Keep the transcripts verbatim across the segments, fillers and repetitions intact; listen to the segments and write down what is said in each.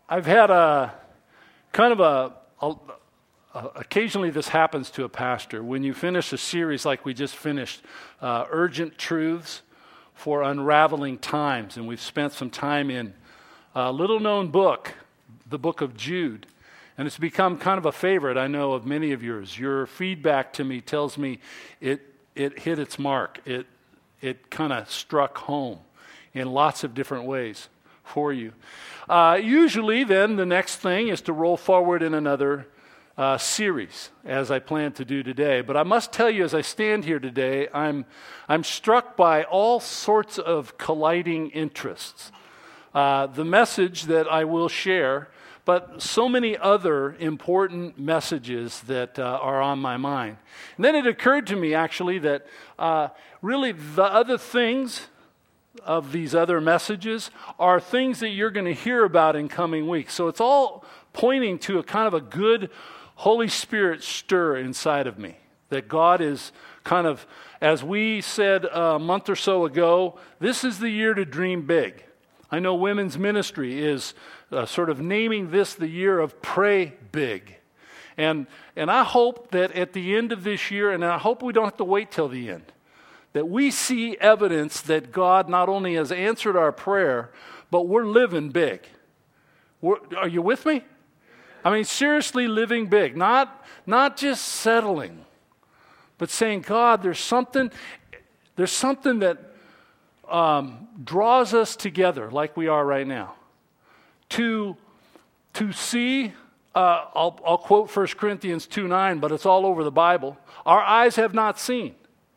I've had a kind of a, a, a, occasionally this happens to a pastor. When you finish a series like we just finished, uh, Urgent Truths for Unraveling Times, and we've spent some time in a little-known book, the book of Jude, and it's become kind of a favorite, I know, of many of yours. Your feedback to me tells me it it hit its mark. It it kind of struck home in lots of different ways for you. Uh, usually, then, the next thing is to roll forward in another uh, series, as I plan to do today. But I must tell you, as I stand here today, I'm I'm struck by all sorts of colliding interests. Uh, the message that I will share, but so many other important messages that uh, are on my mind. And then it occurred to me, actually, that uh, really the other things of these other messages are things that you're going to hear about in coming weeks. So it's all pointing to a kind of a good Holy Spirit stir inside of me, that God is kind of, as we said a month or so ago, this is the year to dream big. I know women's ministry is uh, sort of naming this the year of pray big. And, and I hope that at the end of this year, and I hope we don't have to wait till the end, that we see evidence that God not only has answered our prayer, but we're living big. We're, are you with me? I mean, seriously living big, not, not just settling, but saying, God, there's something, there's something that um, draws us together like we are right now. To, to see, uh, I'll, I'll quote First Corinthians two nine, but it's all over the Bible. Our eyes have not seen,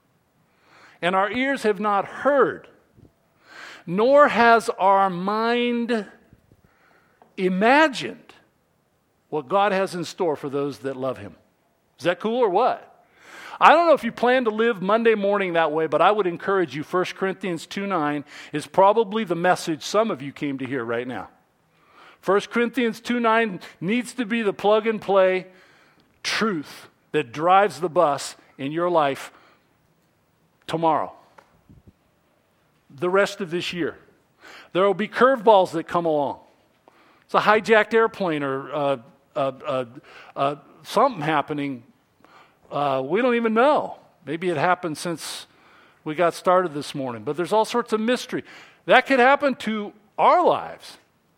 and our ears have not heard, nor has our mind imagined what God has in store for those that love Him. Is that cool or what? I don't know if you plan to live Monday morning that way, but I would encourage you, First Corinthians two nine is probably the message some of you came to hear right now. First Corinthians two nine needs to be the plug-and-play truth that drives the bus in your life tomorrow, the rest of this year. There will be curveballs that come along. It's a hijacked airplane or uh, uh, uh, uh, something happening. Uh, we don't even know. Maybe it happened since we got started this morning. But there's all sorts of mystery. That could happen to our lives.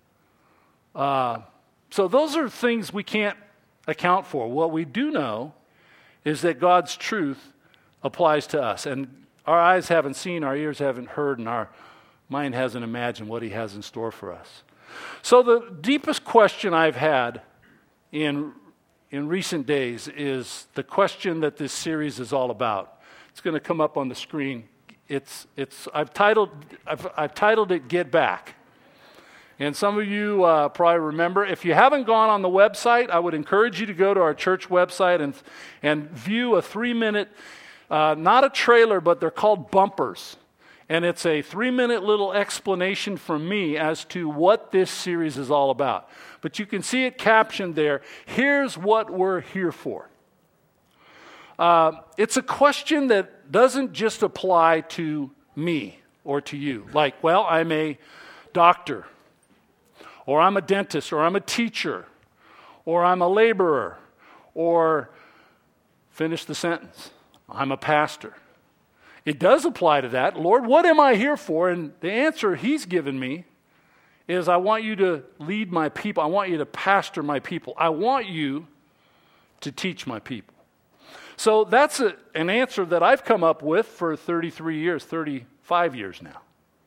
Uh, so those are things we can't account for. What we do know is that God's truth applies to us. And our eyes haven't seen, our ears haven't heard, and our mind hasn't imagined what He has in store for us. So the deepest question I've had in in recent days is the question that this series is all about. It's going to come up on the screen. It's it's I've titled I've, I've titled it "Get Back." And some of you uh, probably remember. If you haven't gone on the website, I would encourage you to go to our church website and and view a three-minute, uh, not a trailer, but they're called bumpers. And it's a three-minute little explanation from me as to what this series is all about. But you can see it captioned there. Here's what we're here for. Uh, it's a question that doesn't just apply to me or to you. Like, well, I'm a doctor, or I'm a dentist, or I'm a teacher, or I'm a laborer, or finish the sentence, I'm a pastor. It does apply to that. Lord, what am I here for? And the answer He's given me is I want you to lead my people. I want you to pastor my people. I want you to teach my people. So that's a, an answer that I've come up with for thirty-three years, thirty-five years now.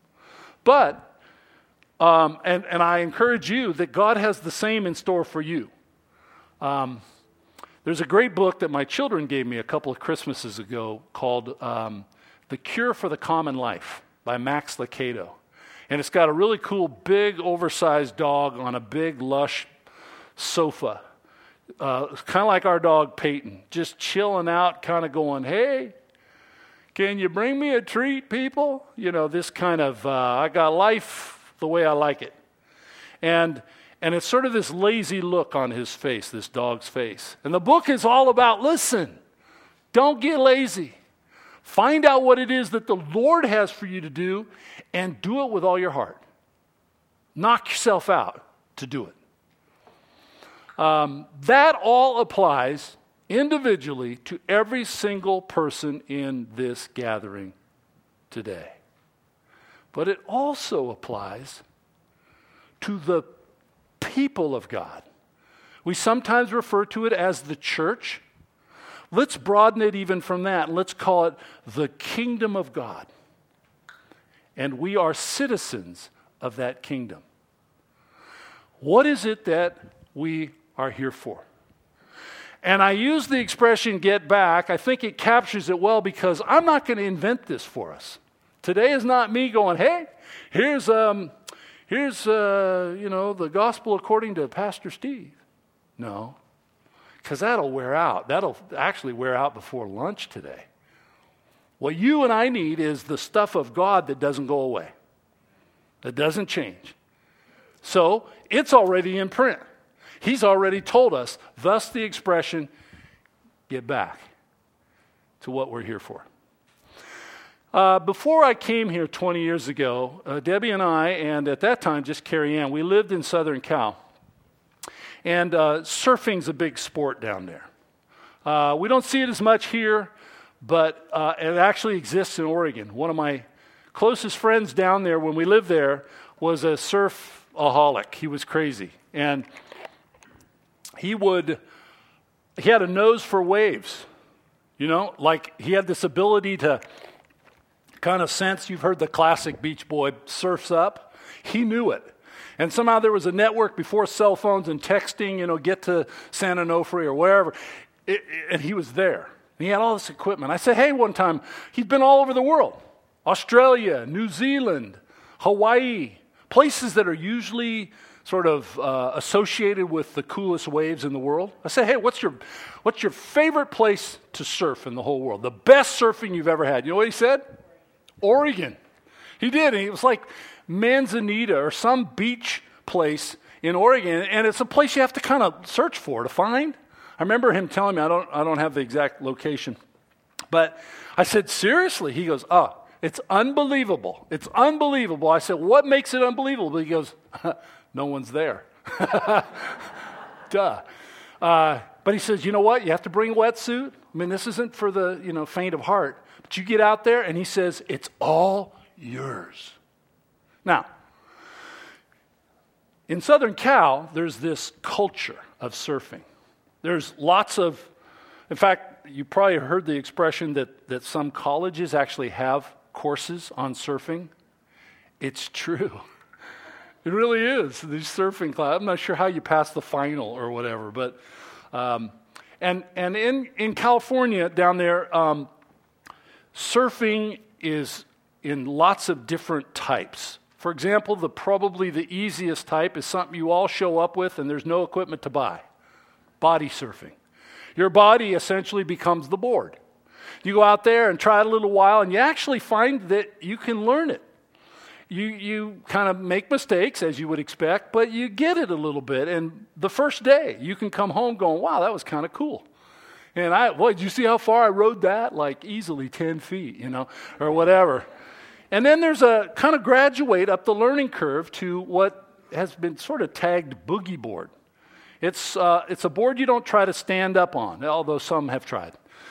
But, um, and, and I encourage you that God has the same in store for you. Um, there's a great book that my children gave me a couple of Christmases ago called um, The Cure for the Common Life by Max Lucado. And it's got a really cool, big, oversized dog on a big, lush sofa. Uh, kind of like our dog, Peyton, just chilling out, kind of going, hey, can you bring me a treat, people? You know, this kind of, uh, I got life the way I like it. And and it's sort of this lazy look on his face, this dog's face. And the book is all about, listen, don't get lazy. Find out what it is that the Lord has for you to do and do it with all your heart. Knock yourself out to do it. Um, that all applies individually to every single person in this gathering today. But it also applies to the people of God. We sometimes refer to it as the church. Let's broaden it even from that. Let's call it the kingdom of God. And we are citizens of that kingdom. What is it that we are here for? And I use the expression get back. I think it captures it well because I'm not going to invent this for us. Today is not me going, hey, here's, um, here's uh, you know, the gospel according to Pastor Steve. No, because that'll wear out. That'll actually wear out before lunch today. What you and I need is the stuff of God that doesn't go away, that doesn't change. So it's already in print. He's already told us, thus the expression, get back to what we're here for. Uh, before I came here twenty years ago, uh, Debbie and I, and at that time just Carrie Ann, we lived in Southern Cal. And uh, surfing's a big sport down there. Uh, we don't see it as much here, but uh, it actually exists in Oregon. One of my closest friends down there when we lived there was a surfaholic. He was crazy. And he would, he had a nose for waves. You know, like he had this ability to kind of sense, you've heard the classic Beach Boy, surfs up. He knew it. And somehow there was a network before cell phones and texting, you know, get to San Onofre or wherever. It, it, and he was there. And he had all this equipment. I said, hey, one time, he's been all over the world. Australia, New Zealand, Hawaii, places that are usually sort of uh, associated with the coolest waves in the world. I said, hey, what's your, what's your favorite place to surf in the whole world? The best surfing you've ever had. You know what he said? Oregon. He did. And he was like Manzanita or some beach place in Oregon, and it's a place you have to kind of search for to find. I remember him telling me, I don't I don't have the exact location, but I said, seriously? He goes, oh, it's unbelievable. It's unbelievable. I said, what makes it unbelievable? He goes, no one's there. Duh. Uh, but he says, you know what? You have to bring a wetsuit. I mean, this isn't for the, you know, faint of heart, but you get out there, and he says, it's all yours. Now, in Southern Cal, there's this culture of surfing. There's lots of, in fact, you probably heard the expression that, that some colleges actually have courses on surfing. It's true. It really is. These surfing classes, I'm not sure how you pass the final or whatever, but, um, and and in, in California down there, um, surfing is in lots of different types. For example, the probably the easiest type is something you all show up with and there's no equipment to buy. Body surfing. Your body essentially becomes the board. You go out there and try it a little while and you actually find that you can learn it. You you kind of make mistakes as you would expect, but you get it a little bit. And the first day you can come home going, wow, that was kind of cool. And I, well, did you see how far I rode that? Like easily ten feet, you know, or whatever. And then there's a kind of graduate up the learning curve to what has been sort of tagged boogie board. It's uh, it's a board you don't try to stand up on, although some have tried.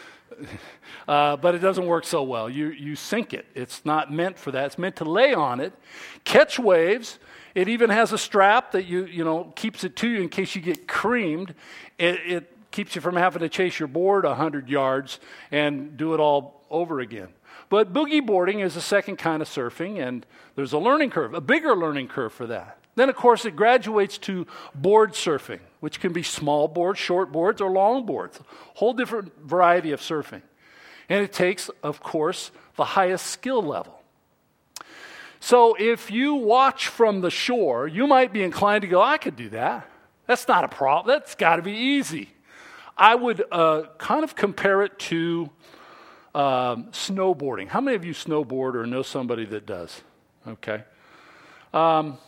Uh, but it doesn't work so well. You you sink it. It's not meant for that. It's meant to lay on it, catch waves. It even has a strap that you you know keeps it to you in case you get creamed. It, it keeps you from having to chase your board one hundred yards and do it all over again. But boogie boarding is a second kind of surfing, and there's a learning curve, a bigger learning curve for that. Then, of course, it graduates to board surfing, which can be small boards, short boards, or long boards, a whole different variety of surfing. And it takes, of course, the highest skill level. So if you watch from the shore, you might be inclined to go, I could do that. That's not a problem. That's got to be easy. I would uh, kind of compare it to Um, snowboarding. How many of you snowboard or know somebody that does? Okay. Um,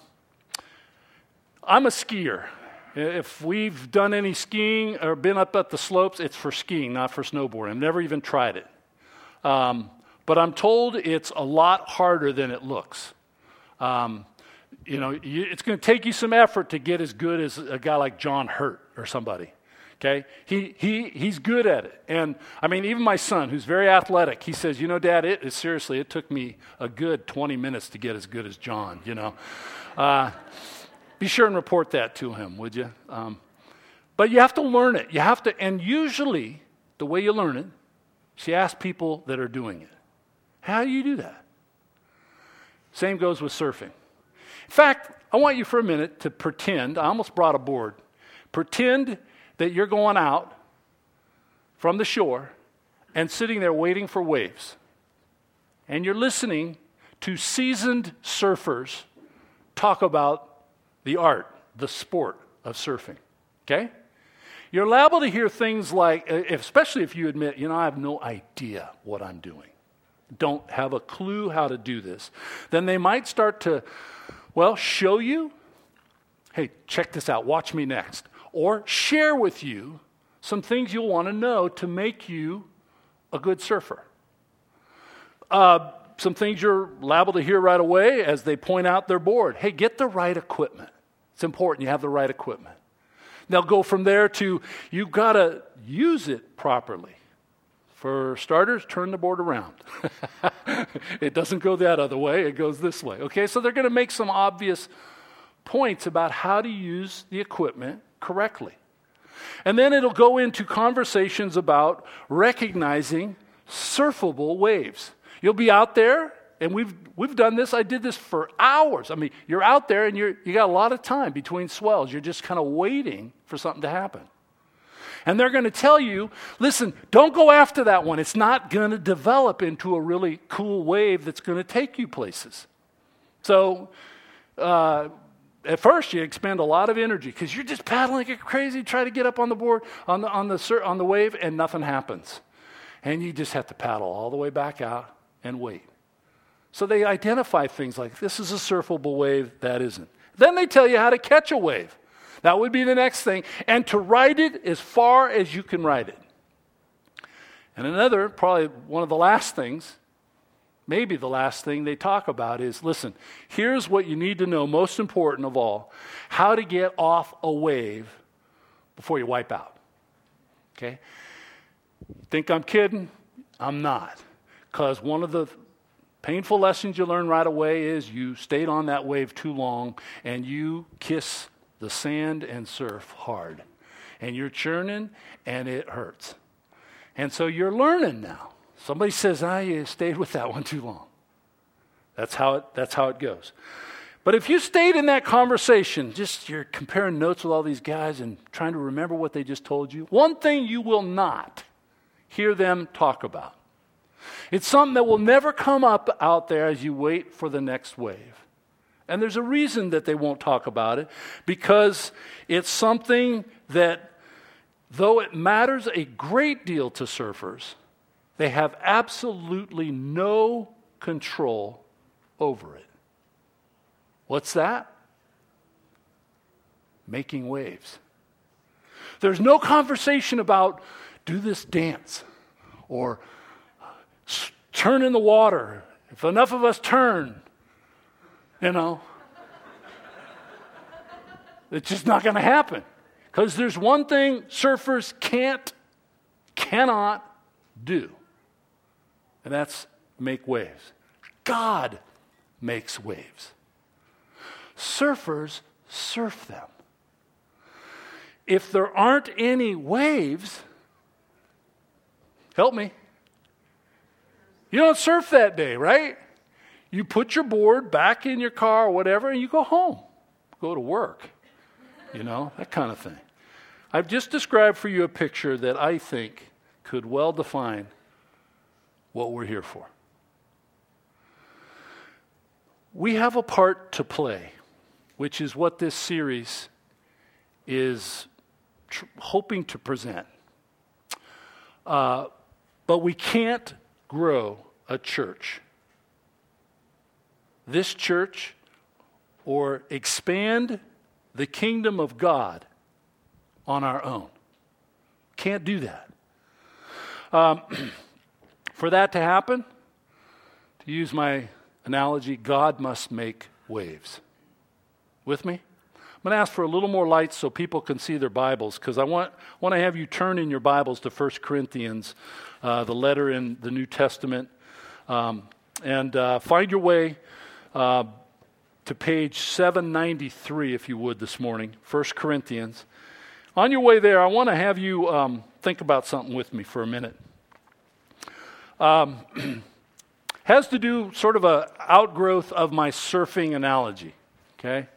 I'm a skier. If we've done any skiing or been up at the slopes, it's for skiing, not for snowboarding. I've never even tried it. Um, but I'm told it's a lot harder than it looks. Um, you know, you, it's going to take you some effort to get as good as a guy like John Hurt or somebody. Okay, he he he's good at it, and I mean, even my son, who's very athletic, he says, you know, Dad, it, it seriously, it took me a good twenty minutes to get as good as John. You know, uh, be sure and report that to him, would you? Um, but you have to learn it. You have to, and usually the way you learn it, is you ask people that are doing it. How do you do that? Same goes with surfing. In fact, I want you for a minute to pretend. I almost brought a board. Pretend that you're going out from the shore and sitting there waiting for waves. And you're listening to seasoned surfers talk about the art, the sport of surfing. Okay? You're liable to hear things like, especially if you admit, you know, I have no idea what I'm doing. Don't have a clue how to do this. Then they might start to, well, show you, hey, check this out, watch me next. Or share with you some things you'll want to know to make you a good surfer. Uh, some things you're liable to hear right away as they point out their board. Hey, get the right equipment. It's important you have the right equipment. They'll go from there to, you've got to use it properly. For starters, turn the board around. It doesn't go that other way, it goes this way. Okay, so they're going to make some obvious points about how to use the equipment correctly. And then it'll go into conversations about recognizing surfable waves. You'll be out there, and we've we've done this. I did this for hours. I mean, you're out there, and you're you got a lot of time between swells. You're just kind of waiting for something to happen. And they're going to tell you, listen, don't go after that one. It's not going to develop into a really cool wave that's going to take you places. So, uh, at first, you expend a lot of energy because you're just paddling like crazy, try to get up on the board, on the on the on the wave, and nothing happens. And you just have to paddle all the way back out and wait. So they identify things like, this is a surfable wave, that isn't. Then they tell you how to catch a wave. That would be the next thing. And to ride it as far as you can ride it. And another, probably one of the last things, maybe the last thing they talk about is, listen, here's what you need to know, most important of all, how to get off a wave before you wipe out. Okay? Think I'm kidding? I'm not. Because one of the painful lessons you learn right away is you stayed on that wave too long and you kiss the sand and surf hard. And you're churning and it hurts. And so you're learning now. Somebody says, ah, you stayed with that one too long. That's how it, that's how it goes. But if you stayed in that conversation, just you're comparing notes with all these guys and trying to remember what they just told you, one thing you will not hear them talk about. It's something that will never come up out there as you wait for the next wave. And there's a reason that they won't talk about it, because it's something that, though it matters a great deal to surfers, they have absolutely no control over it. What's that? Making waves. There's no conversation about, do this dance, or turn in the water. If enough of us turn, you know, it's just not going to happen. Because there's one thing surfers can't, cannot do, and that's make waves. God makes waves. Surfers surf them. If there aren't any waves, help me. You don't surf that day, right? You put your board back in your car or whatever, and you go home. Go to work. You know, that kind of thing. I've just described for you a picture that I think could well define what we're here for. We have a part to play, which is what this series is tr- hoping to present. Uh, but we can't grow a church, this church, or expand the kingdom of God on our own. Can't do that. Um, for that to happen, to use my analogy, God must make waves. With me? I'm going to ask for a little more light so people can see their Bibles, because I want, want to have you turn in your Bibles to First Corinthians, uh, the letter in the New Testament, um, and uh, find your way uh, to page seven ninety-three, if you would, this morning, First Corinthians. On your way there, I want to have you um, think about something with me for a minute. Um, has to do sort of a outgrowth of my surfing analogy, okay?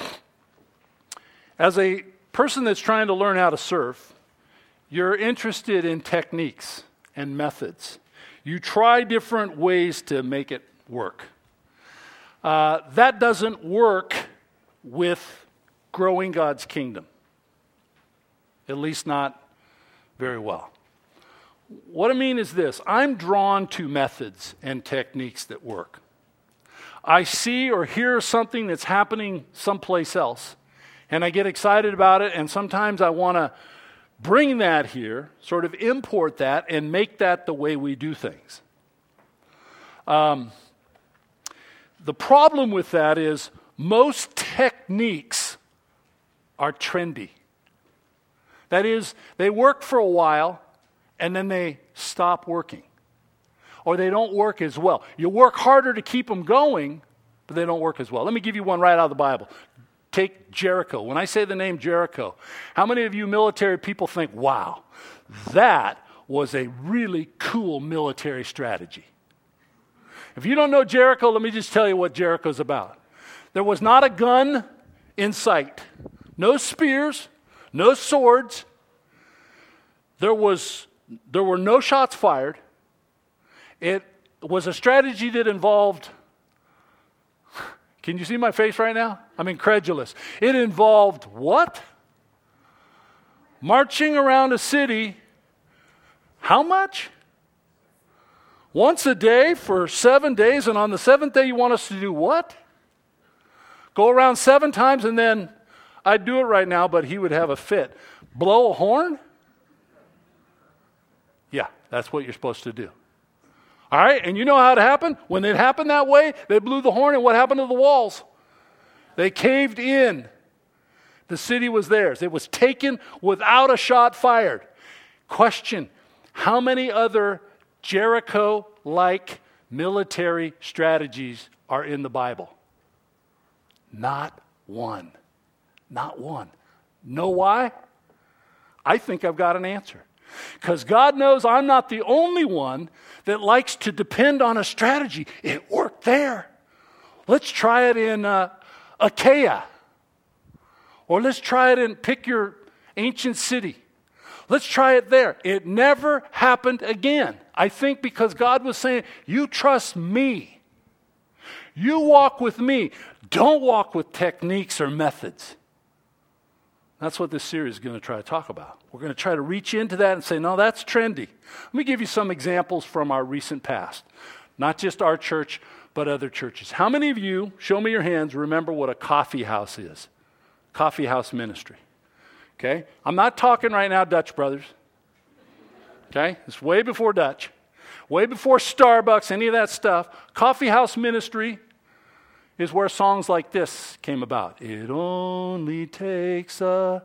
As a person that's trying to learn how to surf, you're interested in techniques and methods. You try different ways to make it work. Uh, that doesn't work with growing God's kingdom, at least not very well. What I mean is this: I'm drawn to methods and techniques that work. I see or hear something that's happening someplace else, and I get excited about it, and sometimes I want to bring that here, sort of import that, and make that the way we do things. Um, the problem with that is most techniques are trendy. That is, they work for a while, and then they stop working. Or they don't work as well. You work harder to keep them going, but they don't work as well. Let me give you one right out of the Bible. Take Jericho. When I say the name Jericho, how many of you military people think, wow, that was a really cool military strategy? If you don't know Jericho, let me just tell you what Jericho's about. There was not a gun in sight. No spears, no swords. There was, there were no shots fired. It was a strategy that involved... Can you see my face right now? I'm incredulous. It involved what? Marching around a city. How much? Once a day for seven days, and on the seventh day you want us to do what? Go around seven times, and then I'd do it right now, but he would have a fit. Blow a horn? Yeah, that's what you're supposed to do. All right, and you know how it happened? When it happened that way, they blew the horn, and what happened to the walls? They caved in. The city was theirs. It was taken without a shot fired. Question, how many other Jericho-like military strategies are in the Bible? Not one. Not one. Know why? I think I've got an answer. Because God knows I'm not the only one that likes to depend on a strategy. It worked there. Let's try it in uh, Achaia. Or let's try it in, pick your ancient city. Let's try it there. It never happened again. I think because God was saying, you trust me. You walk with me. Don't walk with techniques or methods. That's what this series is going to try to talk about. We're going to try to reach into that and say, no, that's trendy. Let me give you some examples from our recent past. Not just our church, but other churches. How many of you, show me your hands, remember what a coffee house is? Coffee house ministry. Okay? I'm not talking right now Dutch Brothers. Okay? It's way before Dutch. Way before Starbucks, any of that stuff. Coffee house ministry is where songs like this came about. It only takes a...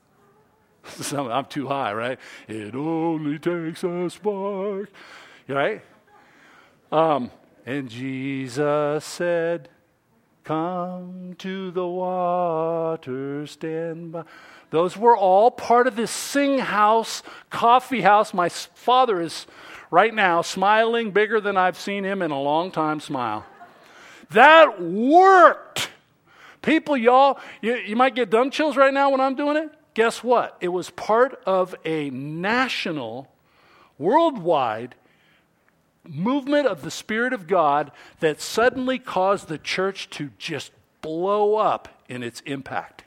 I'm too high, right? It only takes a spark. Right? Um, and Jesus said, come to the water, stand by. Those were all part of this sing house, coffee house. My father is right now smiling bigger than I've seen him in a long time smile. That worked. People, y'all, you, you might get dumb chills right now when I'm doing it. Guess what? It was part of a national, worldwide movement of the Spirit of God that suddenly caused the church to just blow up in its impact.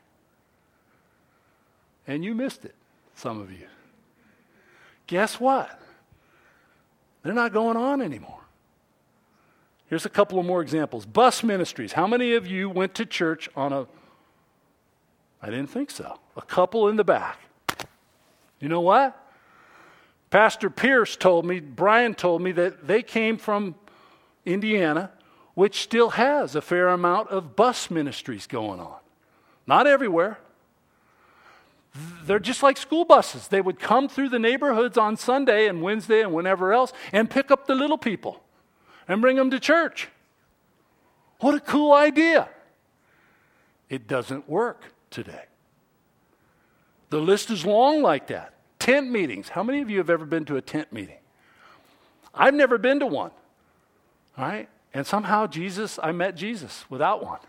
And you missed it, some of you. Guess what? They're not going on anymore. Here's a couple of more examples. Bus ministries. How many of you went to church on a... I didn't think so. A couple in the back. You know what? Pastor Pierce told me, Brian told me that they came from Indiana, which still has a fair amount of bus ministries going on. Not everywhere. They're just like school buses. They would come through the neighborhoods on Sunday and Wednesday and whenever else and pick up the little people and bring them to church. What a cool idea. It doesn't work today. The list is long like that. Tent meetings. How many of you have ever been to a tent meeting? I've never been to one. All right? And somehow Jesus, I met Jesus without one.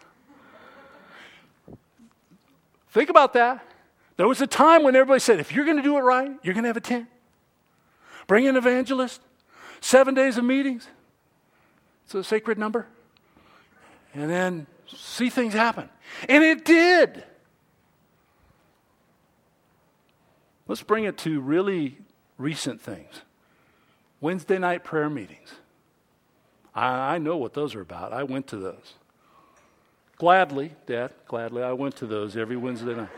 Think about that. There was a time when everybody said, if you're going to do it right, you're going to have a tent. Bring an evangelist. Seven days of meetings. It's a sacred number. And then see things happen. And it did. Let's bring it to really recent things. Wednesday night prayer meetings. I, I know what those are about. I went to those. Gladly, Dad, gladly, I went to those every Wednesday night.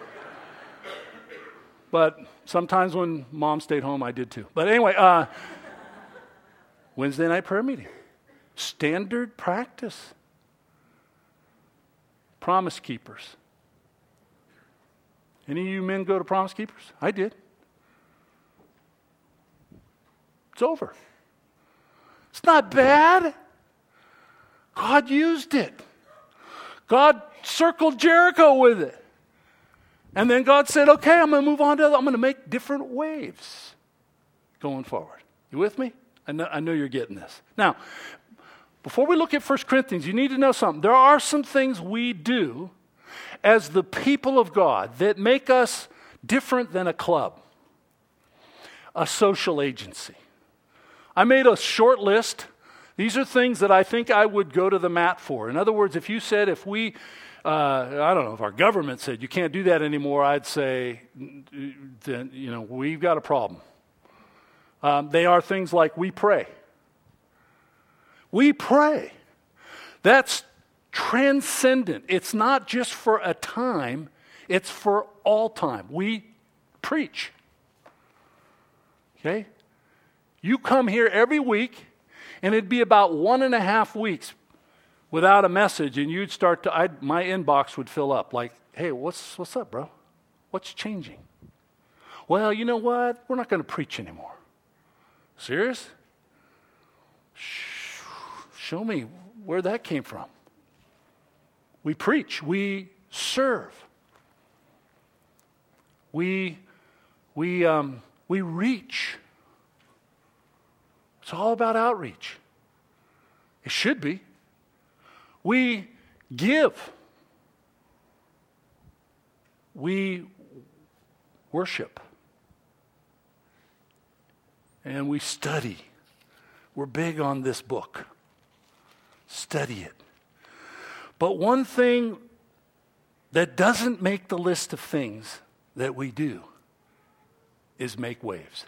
But sometimes when Mom stayed home, I did too. But anyway, uh, Wednesday night prayer meeting. Standard practice. Promise Keepers. Any of you men go to Promise Keepers? I did. It's over. It's not bad. God used it. God circled Jericho with it. And then God said, okay, I'm going to move on to, I'm going to make different waves going forward. You with me? I know, I know you're getting this. Now, before we look at First Corinthians, you need to know something. There are some things we do as the people of God that make us different than a club, a social agency. I made a short list. These are things that I think I would go to the mat for. In other words, if you said, if we, uh, I don't know, if our government said you can't do that anymore, I'd say, then, you know, we've got a problem. Um, they are things like we pray. We pray. That's transcendent. It's not just for a time, it's for all time. We preach. Okay? You come here every week, and it'd be about one and a half weeks without a message, and you'd start to, I'd, my inbox would fill up like, hey, what's what's up, bro? What's changing? Well, you know what? We're not going to preach anymore. Serious? Show me where that came from. We preach. We serve. We, we, um, we reach. It's all about outreach. It should be. We give. We worship. And we study. We're big on this book. Study it. But one thing that doesn't make the list of things that we do is make waves.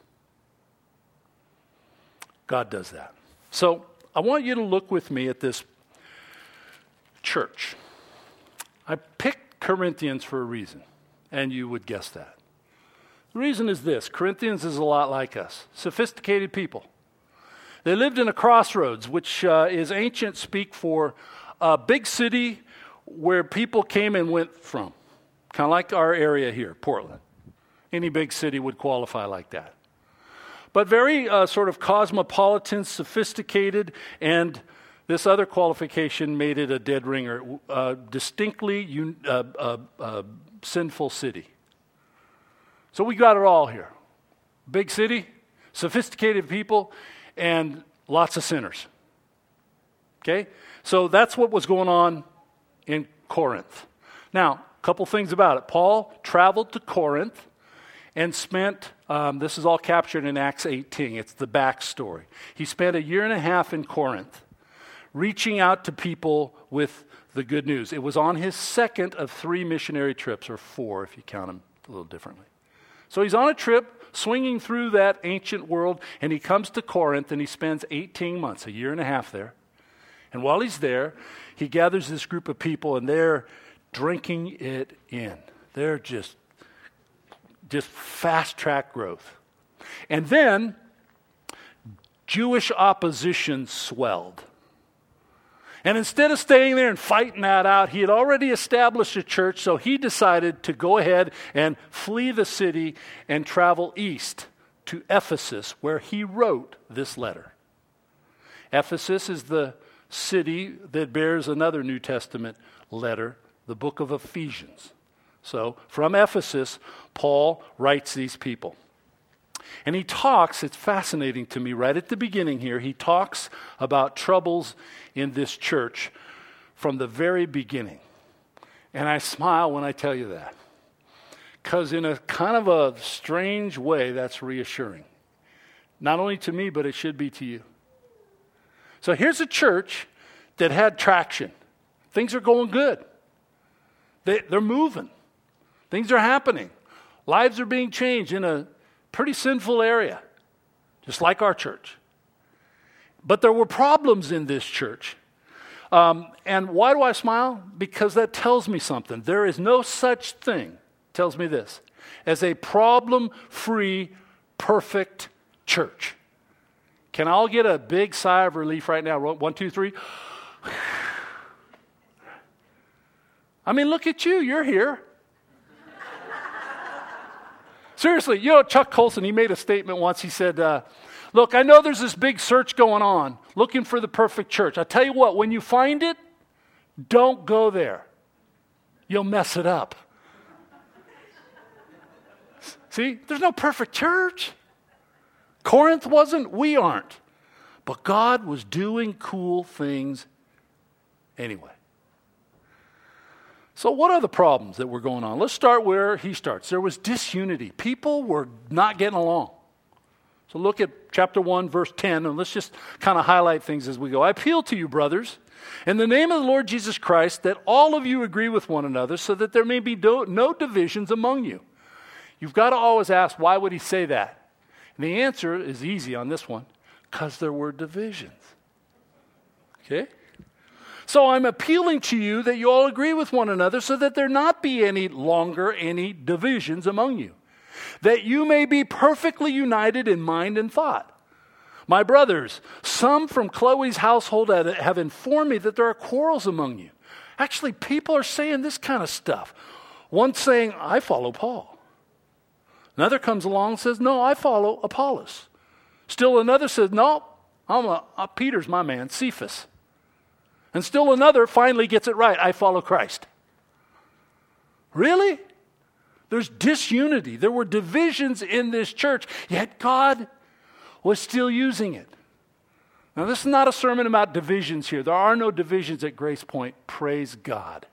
God does that. So I want you to look with me at this church. I picked Corinthians for a reason, and you would guess that. The reason is this. Corinthians is a lot like us. Sophisticated people. They lived in a crossroads, which uh, is ancient speak for a big city where people came and went from. Kind of like our area here, Portland. Any big city would qualify like that. But very uh, sort of cosmopolitan, sophisticated, and this other qualification made it a dead ringer. Uh, distinctly un- uh, uh, uh, sinful city. So we got it all here. Big city, sophisticated people, and lots of sinners. Okay? So that's what was going on in Corinth. Now, a couple things about it. Paul traveled to Corinth and spent, um, this is all captured in Acts eighteen. It's the backstory. He spent a year and a half in Corinth reaching out to people with the good news. It was on his second of three missionary trips, or four if you count them a little differently. So he's on a trip swinging through that ancient world, and he comes to Corinth, and he spends eighteen months, a year and a half there. And while he's there, he gathers this group of people, and they're drinking it in. They're just, just fast-track growth. And then Jewish opposition swelled. And instead of staying there and fighting that out, he had already established a church, so he decided to go ahead and flee the city and travel east to Ephesus, where he wrote this letter. Ephesus is the city that bears another New Testament letter, the book of Ephesians. So from Ephesus, Paul writes these people. And he talks, it's fascinating to me, right at the beginning here, he talks about troubles in this church from the very beginning. And I smile when I tell you that. Because in a kind of a strange way, that's reassuring. Not only to me, but it should be to you. So here's a church that had traction. Things are going good. They, they're moving. Things are happening. Lives are being changed in a pretty sinful area, just like our church. But there were problems in this church. Um, and why do I smile? Because that tells me something. There is no such thing, tells me this, as a problem-free, perfect church. Can I all get a big sigh of relief right now? One, two, three. I mean, look at you. You're here. Seriously, you know, Chuck Colson, he made a statement once. He said, uh, look, I know there's this big search going on, looking for the perfect church. I tell you what, when you find it, don't go there. You'll mess it up. See, there's no perfect church. Corinth wasn't, we aren't. But God was doing cool things anyway. So what are the problems that were going on? Let's start where he starts. There was disunity. People were not getting along. So look at chapter one, verse ten, and let's just kind of highlight things as we go. I appeal to you, brothers, in the name of the Lord Jesus Christ, that all of you agree with one another so that there may be no, no divisions among you. You've got to always ask, why would he say that? And the answer is easy on this one, because there were divisions. Okay? So I'm appealing to you that you all agree with one another so that there not be any longer any divisions among you, that you may be perfectly united in mind and thought. My brothers, some from Chloe's household have informed me that there are quarrels among you. Actually, people are saying this kind of stuff. One saying, I follow Paul. Another comes along and says, no, I follow Apollos. Still another says, no, I'm a, a Peter's my man, Cephas. And still another finally gets it right. I follow Christ. Really? There's disunity. There were divisions in this church, yet God was still using it. Now, this is not a sermon about divisions here. There are no divisions at Grace Point. Praise God.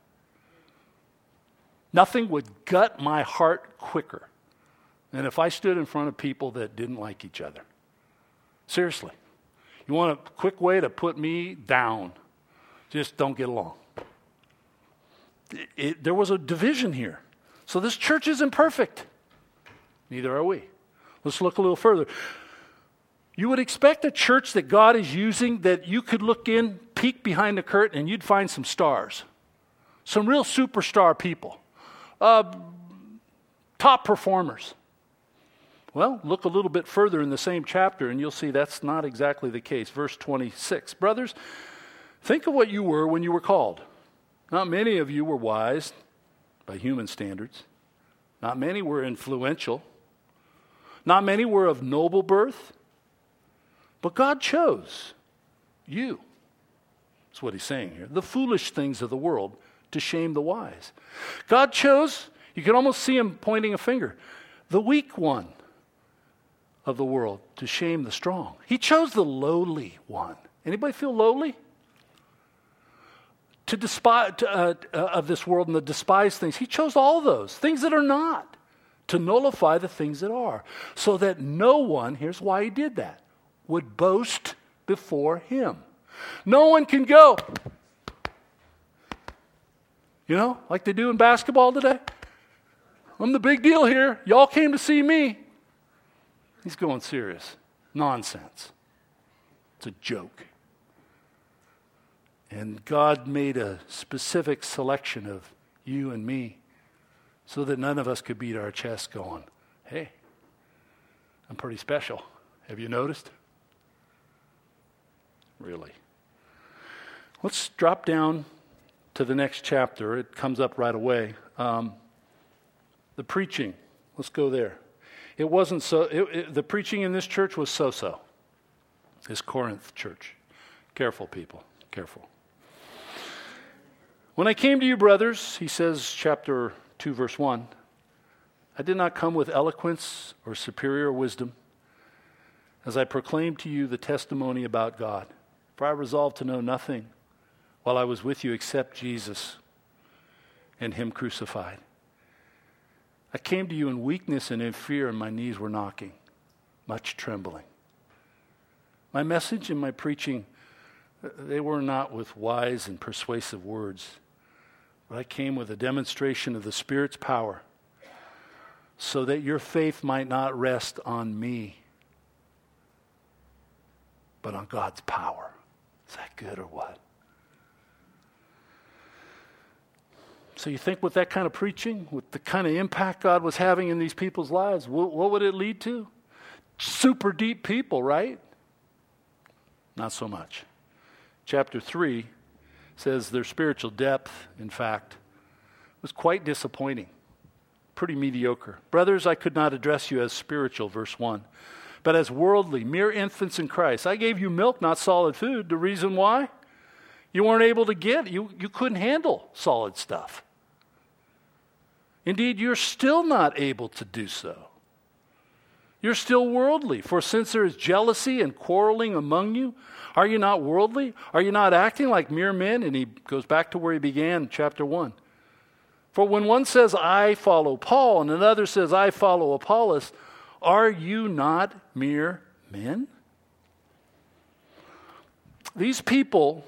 Nothing would gut my heart quicker than if I stood in front of people that didn't like each other. Seriously. You want a quick way to put me down? Just don't get along. It, it, there was a division here. So this church isn't perfect. Neither are we. Let's look a little further. You would expect a church that God is using that you could look in, peek behind the curtain, and you'd find some stars. Some real superstar people. Uh, top performers. Well, look a little bit further in the same chapter, and you'll see that's not exactly the case. Verse twenty-six. Brothers, think of what you were when you were called. Not many of you were wise by human standards. Not many were influential. Not many were of noble birth. But God chose you. That's what he's saying here. The foolish things of the world to shame the wise. God chose, you can almost see him pointing a finger, the weak one of the world to shame the strong. He chose the lowly one. Anybody feel lowly? To despise to, uh, uh, of this world and the despised things. He chose all those things that are not to nullify the things that are, so that no one, here's why he did that, would boast before him. No one can go, you know, like they do in basketball today. I'm the big deal here. Y'all came to see me. He's going serious. Nonsense. It's a joke. And God made a specific selection of you and me so that none of us could beat our chest going, hey, I'm pretty special. Have you noticed? Really? Let's drop down to the next chapter. It comes up right away. Um, the preaching. Let's go there. It wasn't so. It, it, the preaching in this church was so-so. This Corinth church. Careful, people. Careful. When I came to you, brothers, he says, chapter two, verse one, I did not come with eloquence or superior wisdom, as I proclaimed to you the testimony about God. For I resolved to know nothing while I was with you except Jesus and him crucified. I came to you in weakness and in fear, and my knees were knocking, much trembling. My message and my preaching, they were not with wise and persuasive words, but I came with a demonstration of the Spirit's power, so that your faith might not rest on me, but on God's power. Is that good or what? So you think with that kind of preaching, with the kind of impact God was having in these people's lives, what, what would it lead to? Super deep people, right? Not so much. Chapter three says their spiritual depth, in fact, was quite disappointing. Pretty mediocre. Brothers, I could not address you as spiritual, verse one, but as worldly, mere infants in Christ. I gave you milk, not solid food. The reason why? You weren't able to get, you, you couldn't handle solid stuff. Indeed, you're still not able to do so. You're still worldly. For since there is jealousy and quarreling among you, are you not worldly? Are you not acting like mere men? And he goes back to where he began, chapter one. For when one says, I follow Paul, and another says, I follow Apollos, are you not mere men? These people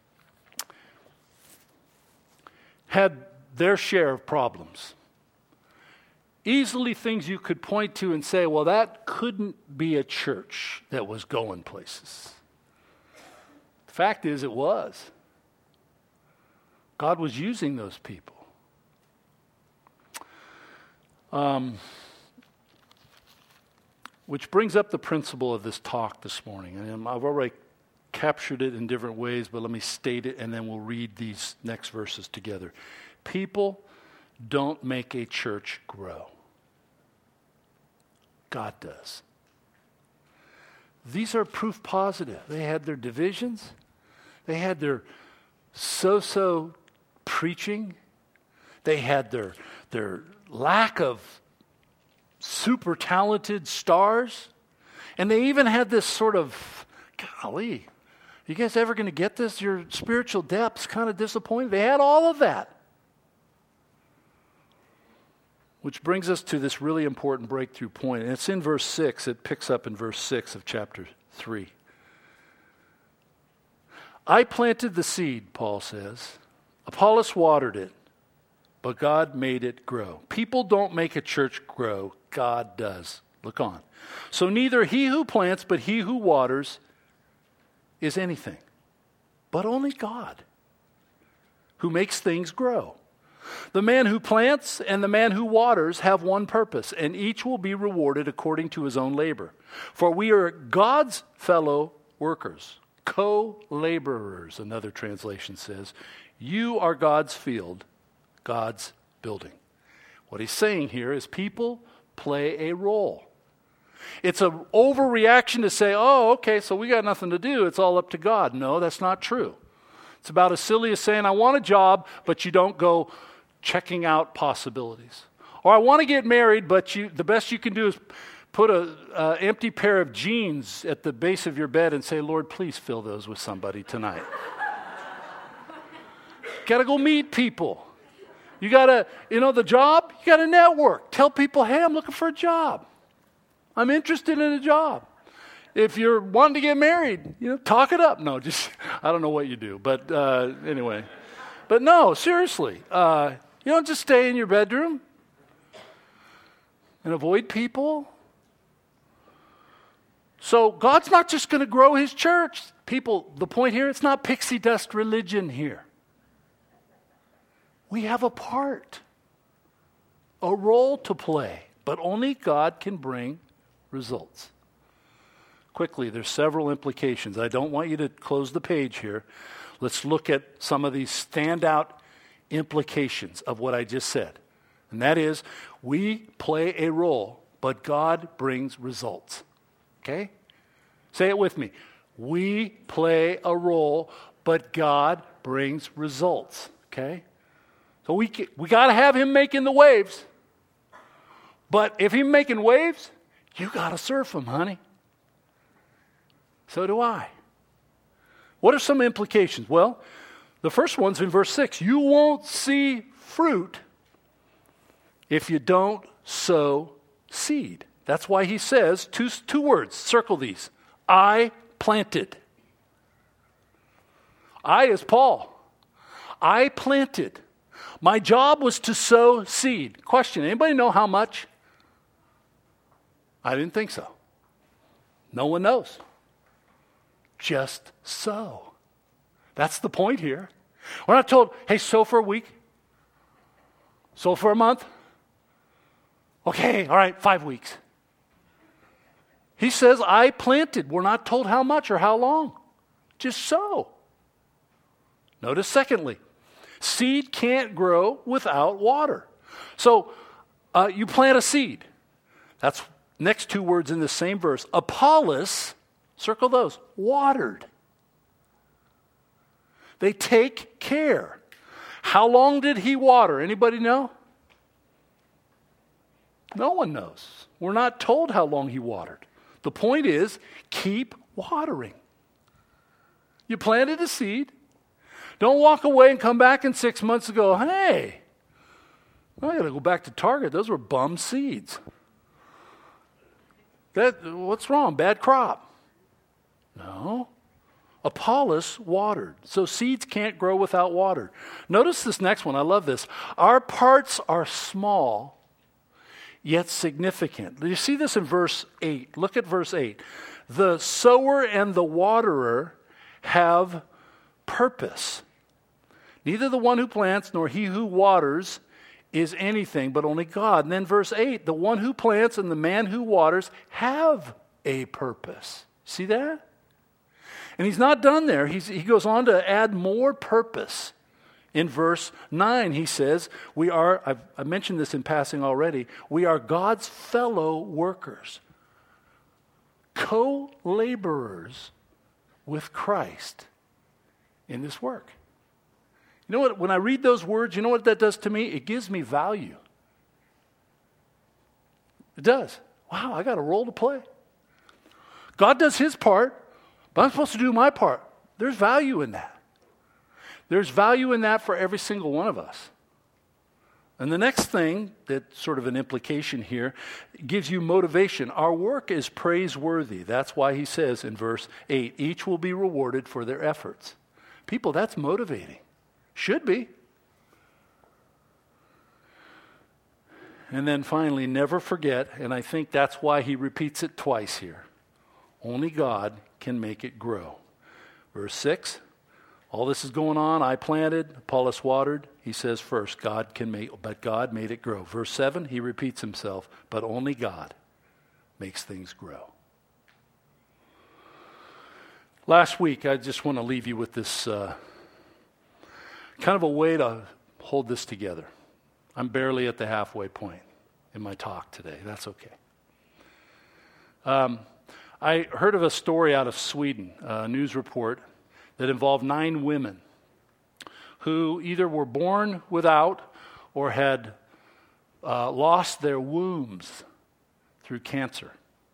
had their share of problems. Easily things you could point to and say, well, that couldn't be a church that was going places. The fact is, it was. God was using those people. Um, which brings up the principle of this talk this morning. And I've already captured it in different ways, but let me state it and then we'll read these next verses together. People don't make a church grow. God does. These are proof positive. They had their divisions. They had their so-so preaching. They had their, their lack of super talented stars. And they even had this sort of, golly, you guys ever going to get this? Your spiritual depth's kind of disappointed. They had all of that. Which brings us to this really important breakthrough point. And it's in verse six. It picks up in verse six of chapter three. I planted the seed, Paul says. Apollos watered it, but God made it grow. People don't make a church grow. God does. Look on. So neither he who plants, but he who waters is anything, but only God, who makes things grow. The man who plants and the man who waters have one purpose, and each will be rewarded according to his own labor. For we are God's fellow workers, co-laborers, another translation says. You are God's field, God's building. What he's saying here is people play a role. It's an overreaction to say, oh, okay, so we got nothing to do. It's all up to God. No, that's not true. It's about as silly as saying, I want a job, but you don't go checking out possibilities. Or I want to get married, but you, the best you can do is put an empty pair of jeans at the base of your bed and say, Lord, please fill those with somebody tonight. Got to go meet people. You got to, you know, the job, you got to network. Tell people, hey, I'm looking for a job. I'm interested in a job. If you're wanting to get married, you know, talk it up. No, just, I don't know what you do. But uh, anyway. But no, seriously. Uh, you don't just stay in your bedroom and avoid people. So God's not just going to grow his church. People, the point here, it's not pixie dust religion here. We have a part, a role to play, but only God can bring results. quickly. There's several implications. I don't want you to close the page here. Let's look at some of these standout implications of what I just said. And that is, we play a role, but God brings results. Okay? Say it with me. We play a role, but God brings results. Okay? So we we got to have him making the waves. But if he's making waves, you got to surf them, honey. So do I. What are some implications? Well, the first one's in verse six. You won't see fruit if you don't sow seed. That's why he says two, two words. Circle these. I planted. I is Paul. I planted. My job was to sow seed. Question, anybody know how much? I didn't think so. No one knows. Just sow. That's the point here. We're not told, hey, sow for a week. Sow for a month. Okay, all right, five weeks. He says, I planted. We're not told how much or how long. Just sow. Notice secondly, seed can't grow without water. So uh, you plant a seed. That's next two words in the same verse. Apollos, circle those, watered. They take care. How long did he water? Anybody know? No one knows. We're not told how long he watered. The point is, keep watering. You planted a seed. Don't walk away and come back in six months and go, hey, I got to go back to Target. Those were bum seeds. That, what's wrong? Bad crop. No. Apollos watered. So seeds can't grow without water. Notice this next one. I love this. Our parts are small, yet significant. Do you see this in verse eight? Look at verse eight. The sower and the waterer have purpose. Neither the one who plants nor he who waters is anything, but only God. And then verse eight, the one who plants and the man who waters have a purpose. See that? And he's not done there. He's, he goes on to add more purpose. In verse nine, he says, we are, I've, I mentioned this in passing already, we are God's fellow workers, co-laborers with Christ in this work. You know what, when I read those words, you know what that does to me? It gives me value. It does. Wow, I got a role to play. God does his part, but I'm supposed to do my part. There's value in that. There's value in that for every single one of us. And the next thing, that's sort of an implication here, gives you motivation. Our work is praiseworthy. That's why he says in verse eight, each will be rewarded for their efforts. People, that's motivating. Should be. And then finally, never forget, and I think that's why he repeats it twice here, only God can make it grow. Verse six, all this is going on, I planted, Apollos watered. He says first, God can make, but God made it grow. Verse seven, he repeats himself, but only God makes things grow. Last week, I just want to leave you with this uh, kind of a way to hold this together. I'm barely at the halfway point in my talk today. That's okay. Um, I heard of a story out of Sweden, a news report that involved nine women who either were born without or had uh, lost their wombs through cancer.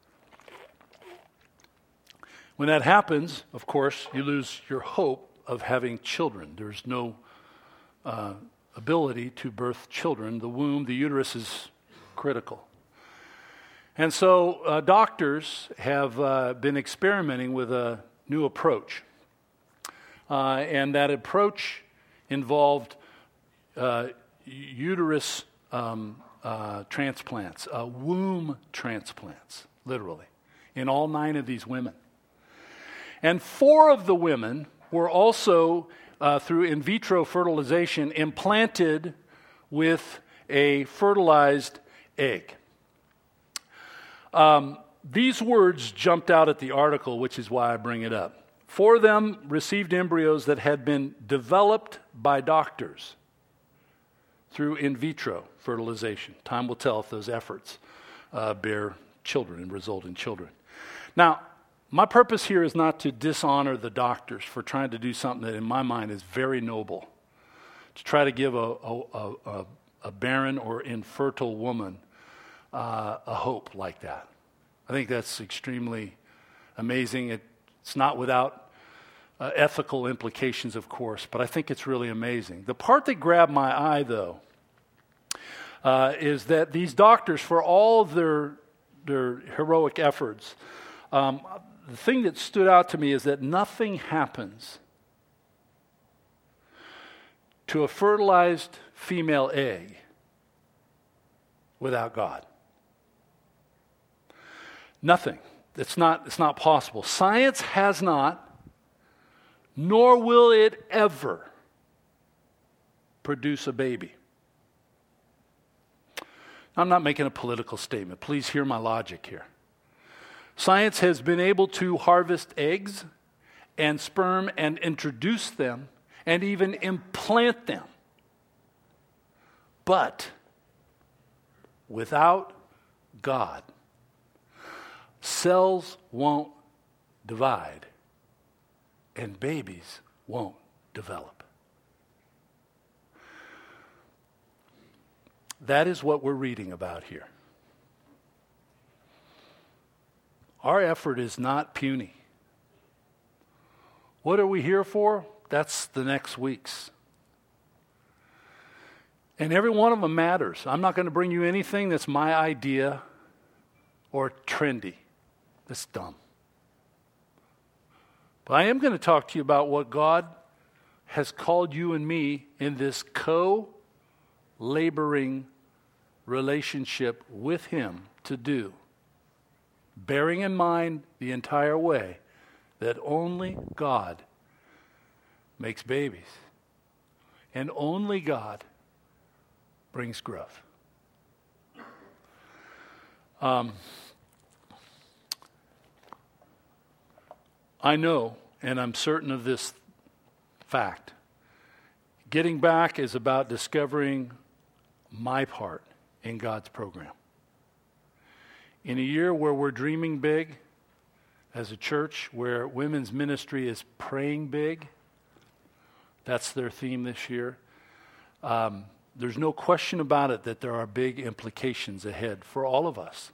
When that happens, of course, you lose your hope of having children. There's no uh, ability to birth children. The womb, the uterus is critical. And so uh, doctors have uh, been experimenting with a new approach. Uh, and that approach involved uh, uterus um, uh, transplants, uh, womb transplants, literally, in all nine of these women. And four of the women were also, uh, through in vitro fertilization, implanted with a fertilized egg. Um, these words jumped out at the article, which is why I bring it up. Four of them received embryos that had been developed by doctors through in vitro fertilization. Time will tell if those efforts uh, bear children and result in children. Now, my purpose here is not to dishonor the doctors for trying to do something that in my mind is very noble, to try to give a, a, a, a barren or infertile woman uh, a hope like that. I think that's extremely amazing. It, it's not without uh, ethical implications, of course, but I think it's really amazing. The part that grabbed my eye, though, uh, is that these doctors, for all of their, their heroic efforts, um, the thing that stood out to me is that nothing happens to a fertilized female egg without God. Nothing. It's not, it's not possible. Science has not, nor will it ever, produce a baby. I'm not making a political statement. Please hear my logic here. Science has been able to harvest eggs and sperm and introduce them and even implant them. But without God, cells won't divide and babies won't develop. That is what we're reading about here. Our effort is not puny. What are we here for? That's the next week's. And every one of them matters. I'm not going to bring you anything that's my idea or trendy. That's dumb. But I am going to talk to you about what God has called you and me in this co-laboring relationship with Him to do, bearing in mind the entire way that only God makes babies and only God brings growth. Um, I know, and I'm certain of this fact, getting back is about discovering my part in God's program. In a year where we're dreaming big as a church, where women's ministry is praying big, that's their theme this year, um, there's no question about it that there are big implications ahead for all of us.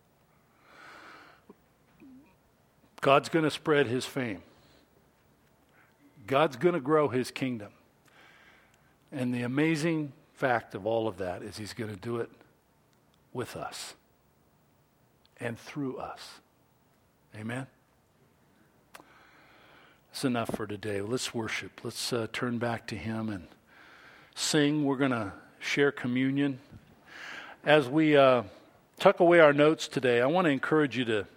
God's going to spread His fame. God's going to grow His kingdom. And the amazing fact of all of that is He's going to do it with us and through us. Amen? That's enough for today. Let's worship. Let's uh, turn back to Him and sing. We're going to share communion. As we uh, tuck away our notes today, I want to encourage you to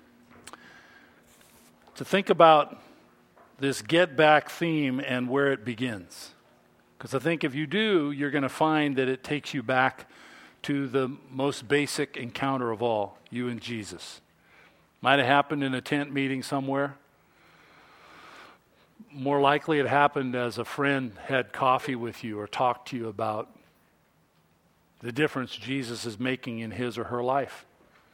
to think about this get back theme and where it begins. Because I think if you do, you're going to find that it takes you back to the most basic encounter of all, you and Jesus. Might have happened in a tent meeting somewhere. More likely it happened as a friend had coffee with you or talked to you about the difference Jesus is making in his or her life.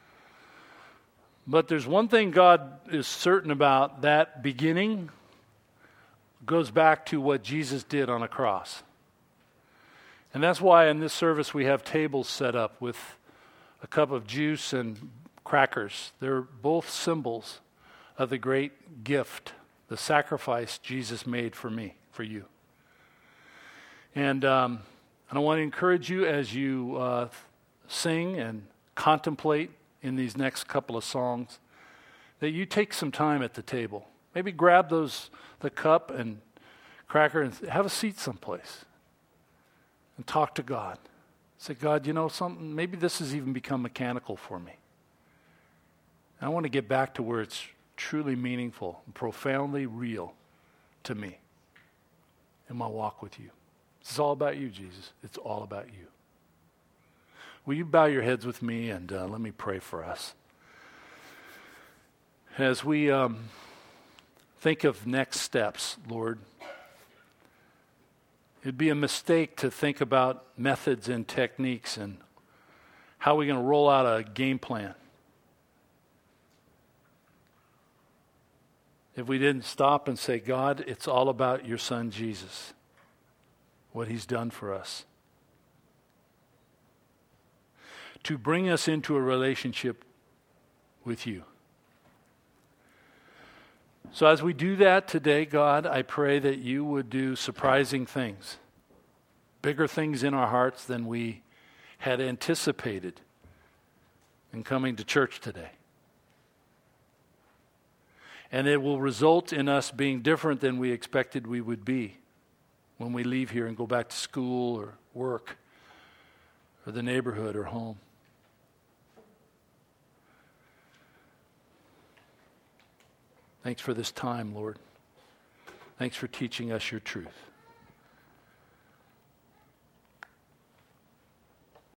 But there's one thing God is certain about, that beginning goes back to what Jesus did on a cross. And that's why in this service we have tables set up with a cup of juice and crackers. They're both symbols of the great gift, the sacrifice Jesus made for me, for you. And, um, and I want to encourage you as you uh, sing and contemplate in these next couple of songs, that you take some time at the table. Maybe grab those, the cup and cracker and have a seat someplace and talk to God. Say, God, you know something? Maybe this has even become mechanical for me. I want to get back to where it's truly meaningful and profoundly real to me in my walk with you. It's all about you, Jesus. It's all about you. Will you bow your heads with me and uh, let me pray for us. As we um, think of next steps, Lord, it'd be a mistake to think about methods and techniques and how we're going to roll out a game plan if we didn't stop and say, God, it's all about your son Jesus, what he's done for us, to bring us into a relationship with you. So as we do that today, God, I pray that you would do surprising things, bigger things in our hearts than we had anticipated in coming to church today. And it will result in us being different than we expected we would be when we leave here and go back to school or work or the neighborhood or home. Thanks for this time, Lord. Thanks for teaching us your truth.